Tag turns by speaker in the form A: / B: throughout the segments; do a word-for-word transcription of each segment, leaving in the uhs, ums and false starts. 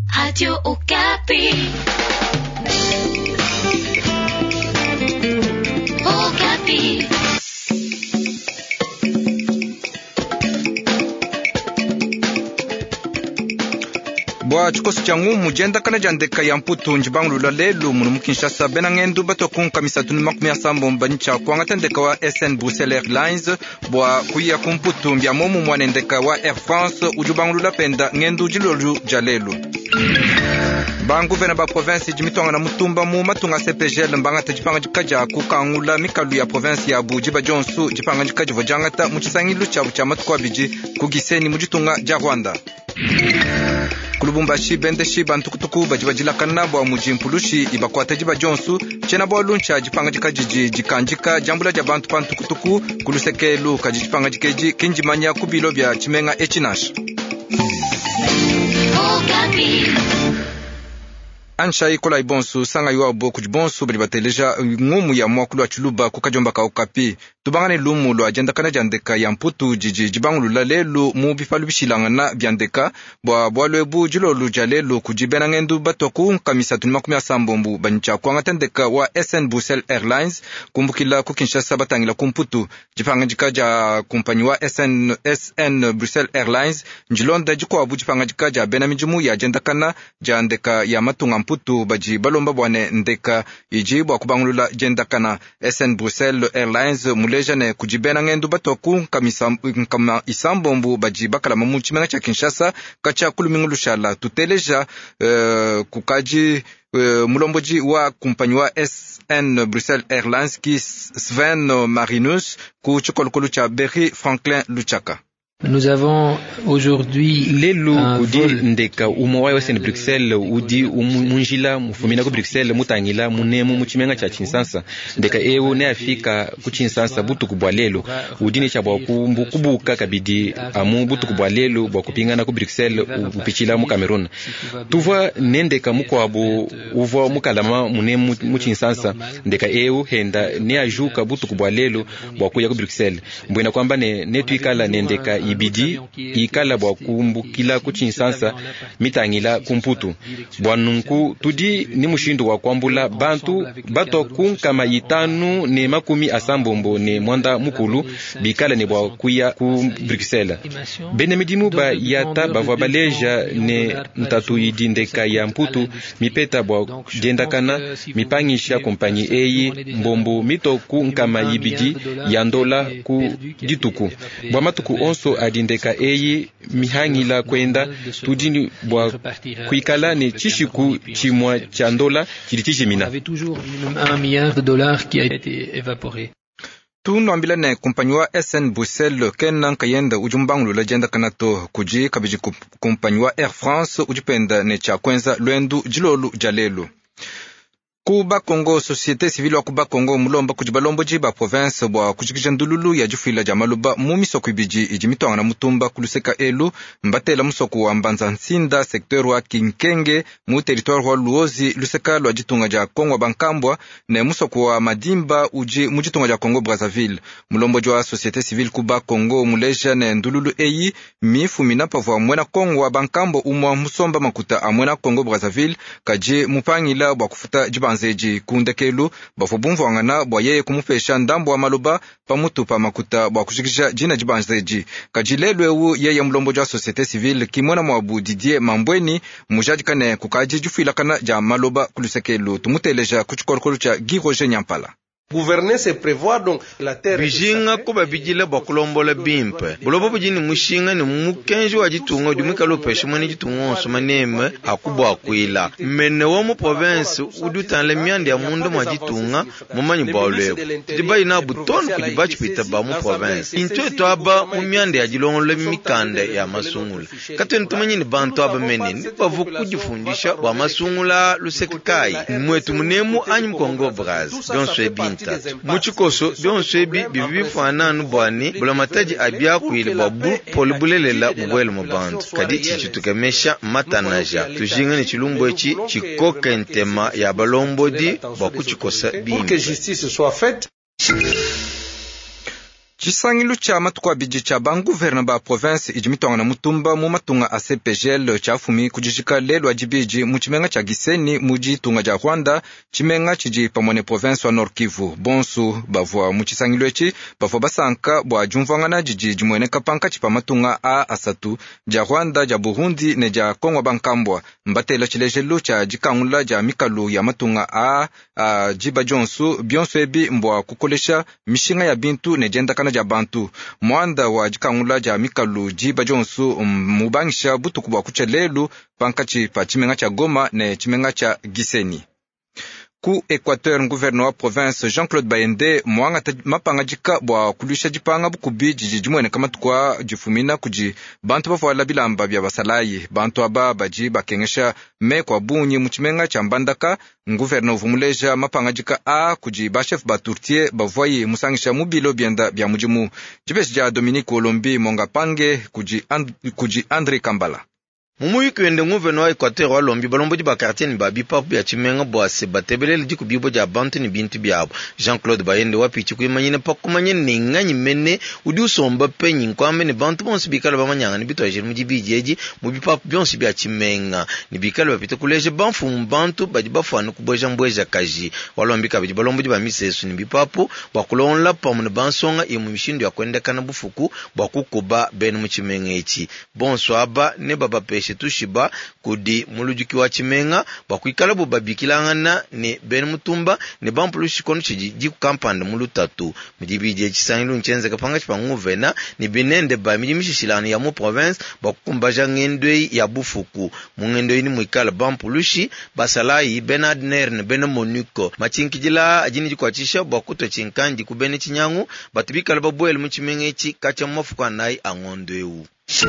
A: Radio Okapi. Okapi.
B: Bwa chikosi changu mujenda kana jandeka ya mputu njibangu lula lelu munu Kinshasa bena ngendu bato kunka misatuni makumi asambo mbanyicha kwa ngatendeka wa S N Bruxelles Airlines bwa kuya kumputu mbya momu mwanendeka wa Air France ujubangu lula penda ngendu jilolu jalelu. Bangu vena ba province jimitwanga na mutumba mu matunga C P G L mbanga tejipanga jikaja kukangula mikalu ya province ya Bujiba Jonsu jipanga jikaji vojangata muchisangilu chabu cha matukwa biji kugiseni mujitunga ja Rwanda. Kulubumbashi bendeshi bantukutuku bajibajila kanabwa mujimpulushi ibakwata jiba Jonsu chena bwa luncha jipanga jikajiji jikanjika jambula ja bantu pantukutuku kulusekelu kajipanga jikeji kinjimanya kubilo bya chimenga echinash. Ansha ikola ibonsu sanga yuwa bo kujibonsu bali bateleja ngumu ya mwakulu wa chuluba kukajomba ka Okapi tubangane lumu lo agenda kana jandeka ya mputu jiji jibangu lula lelu mu bifalu bishilangana byandeka bwa bwalwebu jilolu jalelu kujibena ngendu batoku kamisa tunimakumi asambombu banyicha kwa ngatendeka wa S N Bruxelles Airlines kumbukila ku Kinshasa batangila kumputu jipanga jikaja kumpanyi wa S N S N Bruxelles Airlines njilonda jikwa bu jipanga jikaja bena mijumu ya agenda kana jandeka ya matunga mputu baji balomba bwane ndeka iji bwa kubangulula jenda kana S N Bruxelles Airlines muleja ne kujibena ngendu batoku kamisa kama isambombu baji bakala mamuchi menga cha Kinshasa kacha kulumingulu shala tuteleja uh, kukaji uh, mulomboji wa kumpanyi wa S N Bruxelles Airlines ki Sven Marinus ku chukolukulu cha Berry Franklin Luchaka.
C: Nous avons aujourd'hui
D: lelu kudi ndeka umowa wa S N Bruxelles udi umunjila mufumina ku Bruxelles mutangila munemu muchimenga cha Kinshasa ndeka ewo ne afika ku Kinshasa butu kubwa lelu udi ne cha bwa kubuka kabidi amu butu kubwa lelu bwa kupingana ku Bruxelles upichila mu Cameroon tuva nendeka mukwabo uva mukalama munemu mu Kinshasa ndeka ewo henda ne ajuka butu kubwa lelu bwa kuya ku Bruxelles mbwena kwamba ne netwikala nendeka ibidi ikala bwa kumbukila ku Kinshasa mitangila kumputu bwanunku tudi ni mushindo wa kwambula bantu bato kunkama itanu ne makumi asambombo ne mwanda mukulu bikala ne bwa kuya ku Bruxelles benemidimu ba yata bavwa baleja ne ntatu idindeka ya mputu mipeta bwa jendakana mipangisha kompanyi eyi mbombo mitoku nkama ibidi yandola ku dituku bwa matuku onso adindeka eyi mihangila kwenda tudini bwa kuikala ne chishiku chimwa cha ndola chilitijimina
C: un milliard de dollars qui a été évaporé.
B: Tuno ambila ne kumpanyi wa S N Bruxelles kena nkayenda ujumbangu la jenda kanato kuji kabiji kumpanyi wa Air France ujipenda ne cha kwenza lwendu jilolu jalelu. Kuba Kongo societe civile wa Kuba Kongo mulomba kujibalombo jiba province bwa kujikija ndululu ya jufila jamaluba mumisoko ibiji ijimitwanga na mutumba kuluseka elu mbatela musoko wa mbanza nsinda sektor wa Kinkenge mu territoire wa Luozi luseka lwa jitunga ja Kongo bankambwa ne musoko wa Madimba uji mujitunga ja Kongo Brazzaville mulombo jwa societe civile Kuba Kongo muleja ne ndululu eyi mifu minapavwa mwena Kongo wa bankambo umwa musomba makuta amwena Kongo Brazzaville kaje mupangila bwa kufuta jiba zeji kundekelu bafubumvu wangana bwa yeye kumufesha ndambo wa maluba pamutu pa makuta bwa kushikisha jina jibanzeji kajilelwe u yeye mulombo jwa societe civile kimona mwabu Didier Mambweni mujaji kane kukaji jufila kana ja maluba kulusekelu tumuteleja kuchikorokolu cha Giroje Nyampala.
E: Gouverner c'est prévoir donc la terre
F: bijinga kuba bijile bakulombola bimpe bulobo bujini mushinga ni mukenji wa jitunga dumika lopesha mwani jitunga onsoma neme akubwa akwila mene wa mu province udutanle myandi ya mundu mwa jitunga mumanyi bawleko diba ina buton kujibachi pita ba mu province into eto aba mu myandi ya jilongole mikande ya masungula kateni tumanyi ni bantu aba meneni bavu kujifundisha wa masungula lusekikai mwetu munemu anyi mkongo Brazz donso ebinti muchikoso byonso ebi bibifanana bwani bulamataji abya kuile babu polibulelela bubwele mu bantu kadi chichitukemesha matanaja tujinga ni chilumbo echi chikoke ntema ya balombodi bakuchikosa bimbe
E: pour que justice soit faite.
B: Chisangilu cha matuku abiji cha banguverna ba province ijimitwanga na mutumba mu matunga a C P G L cha fumi kujishika lelo ajibiji mu chimenga cha Gisenyi muji tunga ja Rwanda chimenga chiji pamone province wa Nord Kivu. Bonsu bavwa mu chisangilu echi bavwa basanka bwa jumvangana jiji jimwene kapanka chipa matunga a asatu ja Rwanda ja Burundi ne ja Kongo bankambwa mbatela chilejelu cha jikangula ja mikalu ya matunga a, a jiba jonsu bionsu ebi mbwa kukolesha mishinga ya bintu ne jenda kana ja bantu mwanda wa jikangula ja mikalu jiba jonsu mubangisha butu kubwa kuchelelu pankachi pa chimenga cha Goma ne chimenga cha Gisenyi. Ku Equateur gouverneur wa province Jean-Claude Bayende mwanga mapanga jika bwa kulisha jipanga bukubi jiji jimwene kama tukwa jifumina kuji bantu bafwala bilamba bya basalayi bantu aba baji bakengesha me kwa bunyi muchimenga cha Mbandaka gouverneur vumuleja mapanga jika a kuji ba chef ba tourtier bavoyi musangisha mubilo byenda bya mujimu jibeshi ja Dominique Olombi monga pange kuji and, kuji Andre Kambala.
F: Mumuyi kwende nguveno wa Equateur wa lombi balombo di ba quartier ni ba bipa bya chimenga bwa se batebelele di kubibo ja bantu ni bintu byabo. Jean-Claude Bayende wa pichi kuyimanyine pakumanye ninganyi mene udi usomba penyi nkwambe ni bantu bonsi bikala bamanyanga ni bitu ajiri mujibijeji mu bipa byonsi bya chimenga ni bikala bapita kuleje banfu mbantu badi bafana kuboja mbweja kaji walombi kabidi balombo di ba misesu ni bipapo bakulonla pamu ne bansonga imu mishindu ya kwenda kana bufuku bakukuba ben mu chimenga echi bonso aba ne baba peshe tushiba kudi mulujuki wa chimenga bakuikala bo babikilangana ne ben mutumba ne bampulushi kono chiji jiku kampanda mulutatu mudibije chisangilu nchenze kapanga chipanguvena ni binende ba mijimishishilani ya mu province bakukumbaja ngendwe ya bufuku mungendwe ni muikala bampulushi basalayi Bernard Ner ne ben Monuko machinkijila ajini jikwachisha bakuto chinkanji kubene chinyangu batibikala babwele mu chimenga echi kacha mafuka nayi angondweu.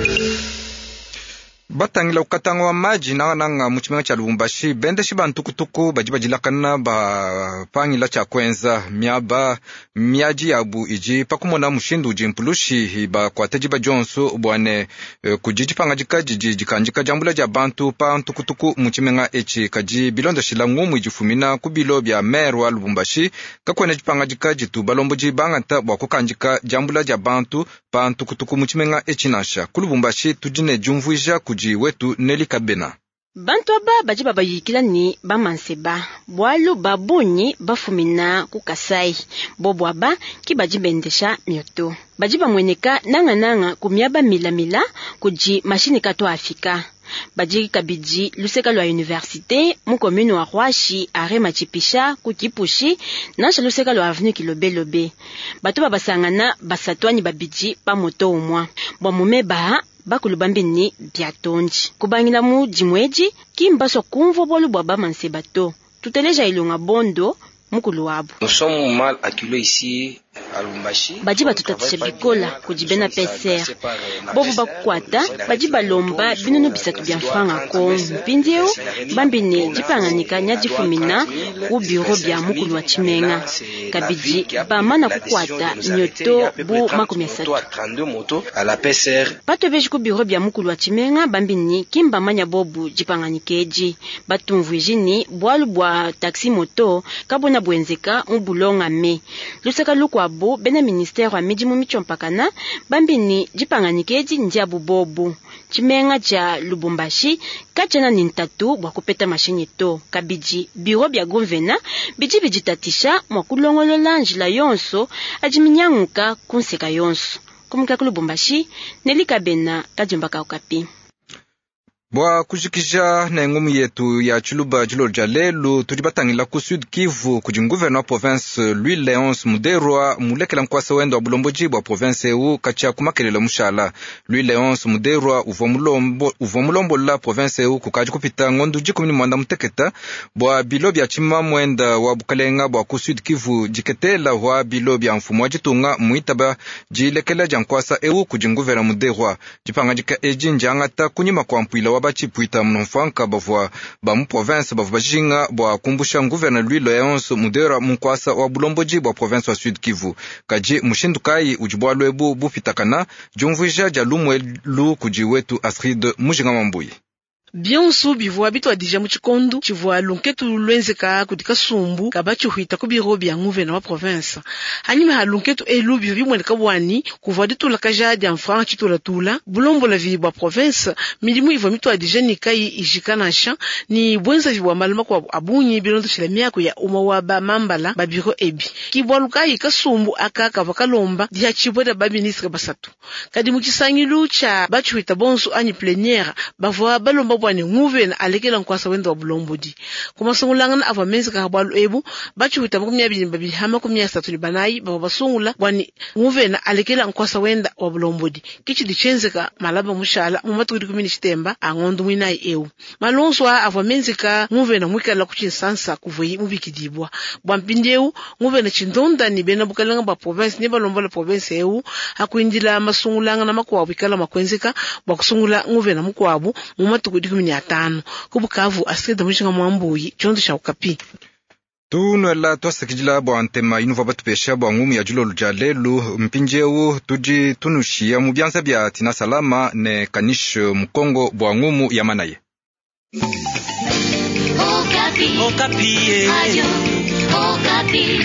B: Batangila ukatanga wa maji na nanga muchimenga cha Lubumbashi bende shiba ntukutuku baji bajilakana ba pangila cha kwenza miaba miaji abu iji pakumona mushindu ujimpulushi ba kwa tejiba jonsu bwane e, kujiji panga jika jiji jikanjika jambula ja bantu pa ntukutuku muchimenga echi kaji bilondo shila ngumu ijifumina kubilo bya meru wa Lubumbashi kakwene jipanga jika jitu balombo jibanga nta bwa kukanjika jambula ja bantu pa ntukutuku muchimenga echi nasha kulubumbashi tujine jumvuija kuji wetu Neli Kabena.
G: Bantu aba baji babayikila ni bamanseba bwalu babunyi bafumina kukasai bobo aba ki baji bendesha mioto baji bamweneka nanga nanga kumiaba mila mila kuji mashini kato Afrika baji kabiji luseka lwa universite mu commune wa Rwashi are machipisha kukipushi nasha luseka lwa avenue Kilobelobe batu babasangana basatwani babiji pa moto umwa bwa mumeba bakulubambi ni biatonji kubangila mu jimweji kimbaso kumvo bolu bwa bamanseba to tuteleja ilunga bondo mukulu wabo.
H: Nous sommes mal acculés ici à Lubumbashi.
G: Baji batutatisha bikola kujibena P C R. Bobo bakukwata baji balomba binunu bisatu bya franga ko mpindio bambine jipanganika nya jifumina ku bureau bya mukulu wa chimenga kabiji ba mana kukwata nyoto bu makumi asatu
H: trente-deux motos à la P C R.
G: Bato beji ku bureau bya mukulu wa chimenga bambini kimba manya bobu jipanganikeji batumvwijini bwalu bwa taxi moto kabona bwenzeka ubulonga me lusaka lukwabo bena ministère wa miji mu michompakana bambini jipanganikeji ndiabu bobu chimenga cha Lubumbashi kachana nintatu bwa kupeta mashini to kabiji biro bya govena biji bijitatisha mwakulongolola njila yonso ajiminyanguka kunseka yonso kumuka ku Lubumbashi Neli Kabena kajumba ka Okapi.
B: Bwa kujikija na ngumu yetu ya chuluba jilo jalelu tujibatangila ku Sud Kivu kuji gouverneur province Louis Léonce Muderwa mulekela mkwasa wendo wa bulomboji bwa province eu kacha kumakelela mushala. Louis Léonce Muderwa uvomulombo uvomulombo la province eu kukaji kupita ngondu jikumini mwanda muteketa bwa bilobi ya chima mwenda wa bukalenga bwa ku Sud Kivu jiketela wa bilobi ya mfumo jitunga muitaba jilekela jankwasa eu kuji gouverneur Muderwa jipanga jika eji njangata kunyima kwa mpwila bachi puita mnofanka bavwa ba mu province bavwa bajinga bwa kumbusha gouverneur Louis Léonce Muderwa munkwasa wa bulomboji bwa province wa Sud Kivu kaji mushindukai ujibwa lwebu bufitakana jumvuja jalumwe lu kuji wetu Astrid Mujinga Mambuyi.
I: Bionsu bivua bitu adija muchikondu chivua lunketu lwenzeka kutika sumbu kabachi huita kubiro bya nguvena wa province hanyuma halunketu elu bivyo mwendeka wani kuvua ditu lakaja dia mfran chitula tula bulombo la vibwa province milimu ivo mitu adija nikai ijikanasha ni bwenza vibwa maluma kwa abunyi bilondo chilemiako ya umawa ba mambala babiro ebi kibwa lukai kasumbu aka kavakalomba dia chibweda ba ministre basatu kadi muchisangilu cha bachi huita bonsu ani plénière bavua balomba bwane nguvena alekela nkwasa wenda wa bulombodi kuma sungulangana ava menzi ka bwalu ebu bachi huita kumya bilimba bihama kumya satu libanayi bava basungula bwane nguvena alekela nkwasa wenda wa bulombodi kichi dichenzeka malaba mushala mumaturi kumini chitemba angondu mwinayi ewu malonswa ava menzi ka nguvena mwikala kuchinsansa kuvoyi mubikidibwa bwampindeu nguvena chindonda ni bena bukalanga ba province ni balombola province ewu hakuindila masungulangana makwa wikala makwenzeka bakusungula nguvena mukwabu mumatuku kumi na tano kubukavu asida mushinga mwambuyi chondo cha ukapi
B: tunwela twasekijila bwa ntema inuva batupesha bwa ngumu ya julolu jalelu mpinjewu tuji tunushia mubyanza bya tina salama ne kanish mkongo bwa ngumu ya manaye
A: Okapi. Okapi. Ayo. Okapi.